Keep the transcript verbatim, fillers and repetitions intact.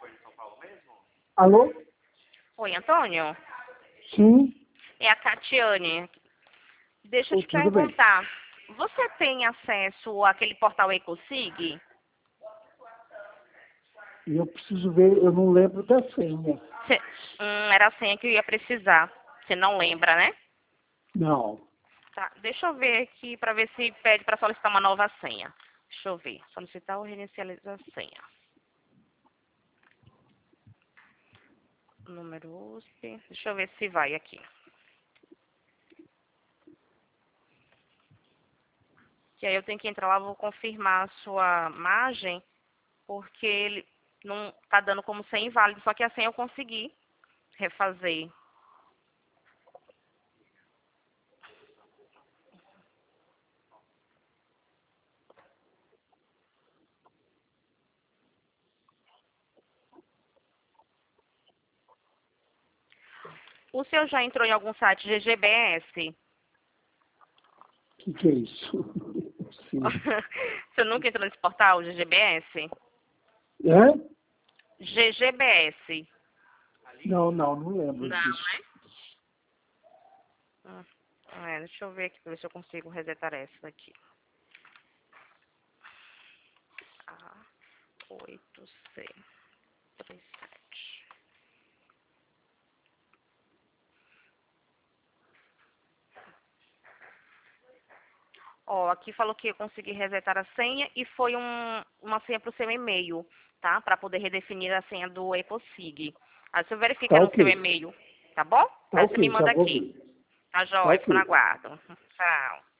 Alô? Oi, Antônio? Sim? É a Catiane. Deixa eu Oh, te tudo bem. perguntar. Você tem acesso àquele portal EcoSig? E eu preciso ver, eu não lembro da senha. Cê, hum, era a senha que eu ia precisar. Você não lembra, né? Não. Tá, deixa eu ver aqui para ver se pede para solicitar uma nova senha. Deixa eu ver. Solicitar ou reinicializar a senha. Número U S P. Deixa eu ver se vai aqui. Que aí eu tenho que entrar lá, vou confirmar a sua margem, porque ele não tá dando como senha inválido, só que a senha eu consegui refazer. O senhor já entrou em algum site G G B S? O que, que é isso? Sim. Você nunca entrou nesse portal G G B S? É? G G B S. Não, não, não lembro Não, disso. né? Hum, é, deixa eu ver aqui pra ver se eu consigo resetar essa daqui. A oito C três sete. Ó, aqui falou que eu consegui resetar a senha e foi um, uma senha para o seu e-mail, tá? Para poder redefinir a senha do EcoSig. Aí você verifica Tá no seu ok. e-mail, tá bom? Tá Aí você me ok, já manda vou aqui. ver. Tá Tá joia, fico no ok. aguardo. Tchau.